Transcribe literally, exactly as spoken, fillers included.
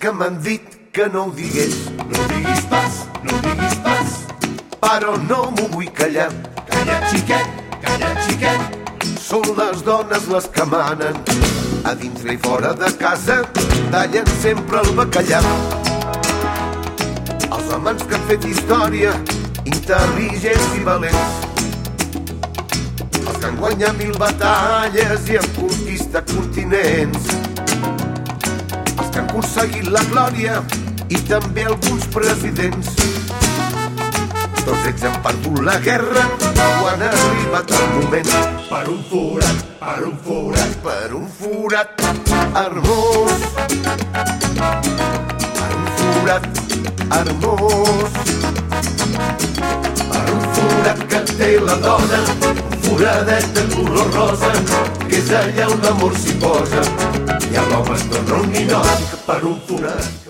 que m'han dit que no ho digués. No ho diguis pas, no ho diguis pas. Però no m'ho vull callar. Calla, xiquet, calla, xiquet. Són les dones les que manen. A dintre i fora de casa tallen sempre el bacallà. Els amants que han fet història, intel·ligents i valents, els que han guanyat mil batalles i han conquistat continents, els que han aconseguit la glòria i també alguns presidents. Tots ells han perdut la guerra quan ha arribat el moment. Per un forat, per un forat, per un forat hermós, per un forat hermós, per un forat que té la dona, un foradet de color rosa, que és allà on l'amor s'hi posa, i l'home es torna un ninot per un forat.